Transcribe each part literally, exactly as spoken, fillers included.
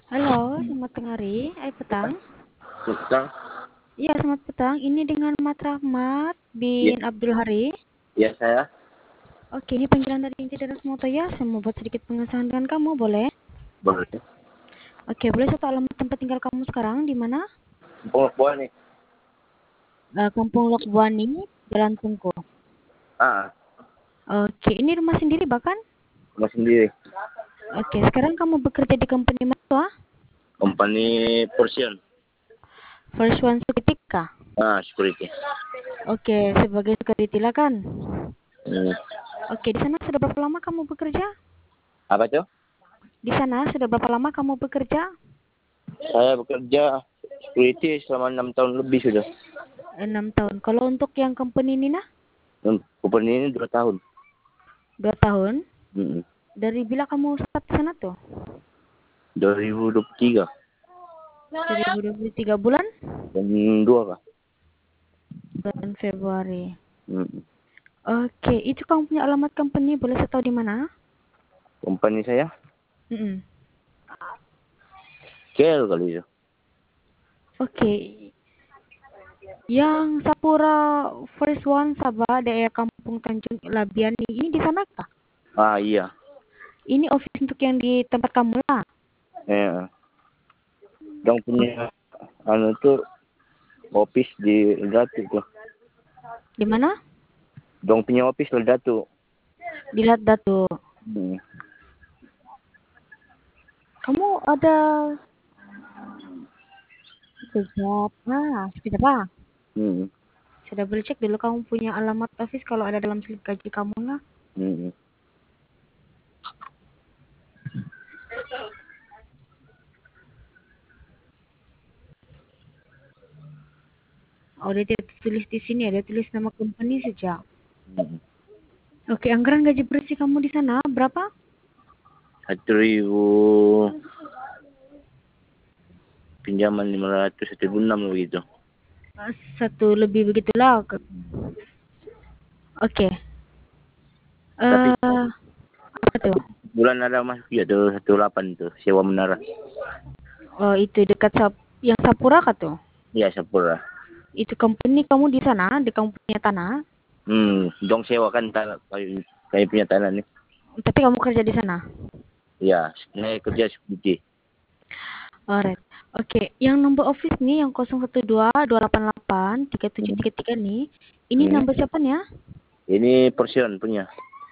Halo, selamat tengah hari. Eh, petang. Tentang Iya, selamat petang. Ini dengan Mat Rahmat ya, bin Abdul Hari. ya saya Oke, ini panggilan dari Inti Daras Motoya. Saya mau buat sedikit pengesahan dengan kamu, boleh? boleh. Oke, boleh satu alamat tempat tinggal kamu sekarang di mana? Pengelakuan nih. Eh, Kampung Lokbuani, Jalan Tungku. Ah, Oke, ini rumah sendiri bahkan? Rumah sendiri. Oke, sekarang kamu bekerja di company mana? Company Portion. First One Security kah? Ah, security. Oke, sebagai security lah kan? Hmm. Oke, di sana sudah berapa lama kamu bekerja? Apa tuh? Di sana sudah berapa lama kamu bekerja? Saya bekerja security selama enam tahun lebih sudah. Enam tahun. Kalau untuk yang company ini nah? Hmm, Company ini dua tahun. Dua tahun. Hmm. Dari bila kamu start di sana tuh? dua ribu dua puluh tiga. dua ribu dua puluh tiga bulan? Dan dua kah? Bulan Februari. Hmm. Oke, itu kamu punya alamat company, boleh saya tahu di mana? Company saya Mm-mm. K L kali itu. Oke. Yang Sapura First One Sabah, daerah Kampung Tanjung Labian ini di sana kah? Ah iya. Ini office untuk yang di tempat kamu lah. Eh, dong punya anu tuh office di Ledatu tuh. Di mana? Dong punya office Ledatu. Di Datu. Hmm. Kamu ada sekejap. Ah, sekejap ah. Hmm. Saya double check dulu kamu punya alamat office kalau ada dalam slip gaji kamu lah. Hmm. Oh, dia tidak tulis di sini, ada tulis nama company saja. Hmm. Oke, anggaran gaji bersih kamu di sana berapa? Satu ribu pinjaman lima ratus satu ribu enam begitu. Eh, Satu lebih begitulah. Oke. Oke. Tapi Eh, apa tuh? satu bulan ada masuk ya tuh satu delapan tuh sewa menara. Oh, itu dekat Sap yang Sapura kah tuh? Iya Sapura. Itu company kamu di sana, di kamu punya tanah, Hmm, dong sewa kan tanah kayak kayak punya tanah nih. tapi kamu kerja di sana. Iya, saya kerja security. Alright. Oke, yang nomor office nih yang nol satu dua dua delapan delapan tiga tujuh Hmm. tiga tiga nih. Ini Hmm. nomor siapa nih ya? Ini portion punya.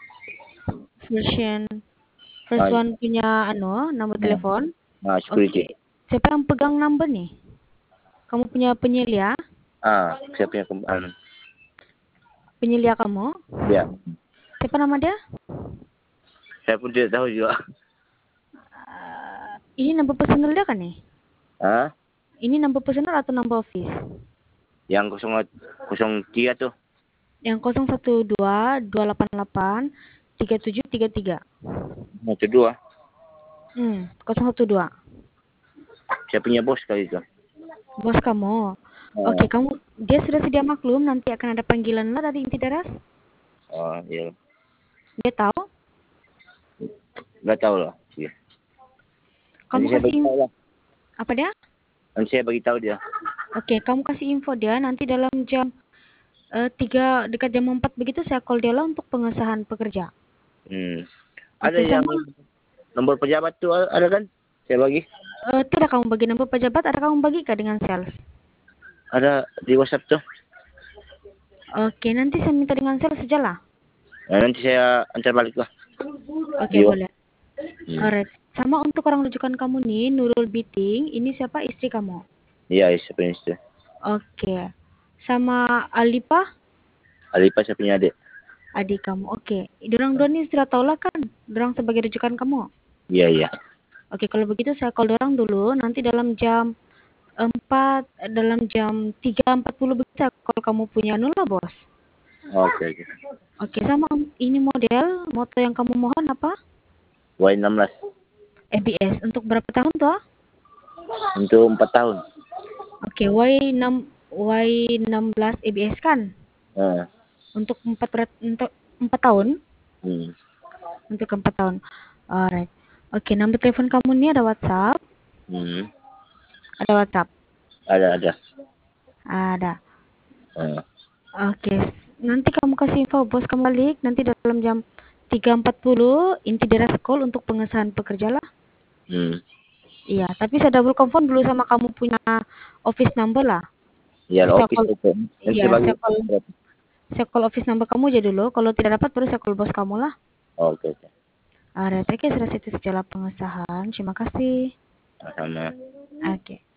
Version First Ah, One punya anu, nomor nah, telepon. nah, security. Oke. Siapa yang pegang number nih? Kamu punya penyelia? Ah, saya punya kembali. Penyelia kamu? Ya, Siapa nama dia? saya pun tidak tahu juga. Uh, ini number personal dia kan nih? Ah, Ini number personal atau number office? yang kosong kosong tiga tuh. Yang nol satu dua dua delapan delapan tiga tujuh tiga tiga. Yang kedua, Hmm, nol satu dua. saya punya bos kali itu. Bos kamu. Oke, Ah, kamu dia sudah sedia maklum nanti akan ada panggilan lah dari Inti Daras. oh, iya. Dia tahu. Nggak tahu lah. Iya. Nanti Kamu saya kasih bagi tahu in- lah. apa dia? Nanti saya bagi tahu dia. Oke, kamu kasih info dia nanti dalam jam eh, tiga dekat jam empat begitu saya call dia lah untuk pengesahan pekerja. Hmm. Ada Oke, yang sama nomor pejabat tuh ada kan? Saya bagi. eh, tidak kamu bagi nomor pejabat, ada kamu bagi kah dengan sales? Ada di WhatsApp tuh. Oke, nanti saya minta dengan sales saja lah. Nah, nanti saya antar balik lah. Oke, Di boleh. Hmm. Alright. Sama untuk orang rujukan kamu nih, Nurul Biting, ini siapa istri kamu? Iya, saya punya istri. Oke. Sama Alipa, Alipa saya punya adik. adik kamu. Oke. Dorang dua nih sudah tahu lah kan, dorang sebagai rujukan kamu. Iya, iya. Oke, kalau begitu saya call dorang dulu. Nanti dalam jam empat, dalam jam tiga empat puluh begitu saya call kamu punya anu lah, bos. Oke, oke. Oke, sama ini model, moto yang kamu mohon apa? Y enam belas. A B S. Untuk berapa tahun tuh? Untuk empat tahun. Oke, Y enam Y enam belas A B S kan? Nah. Untuk empat berat- untuk empat tahun? Hmm. Untuk empat tahun. Alright. Oke, nomor telepon kamu ini ada WhatsApp. Hmm. Ada WhatsApp? Ada ada. Ada. Hmm. Oke, nanti kamu kasih info bos kamu balik nanti dalam jam tiga empat puluh inti deras call untuk pengesahan pekerja lah. Hmm. Iya, tapi saya double confirm dulu sama kamu punya office number lah. Ya, Saya office call, itu. Nanti iya, saya bagi. saya call, saya call office number kamu aja dulu. Kalau tidak dapat baru saya call bos kamu lah. Oke oke. Ada, oke, sudah situ segala pengesahan. Terima kasih. Sama. Oke.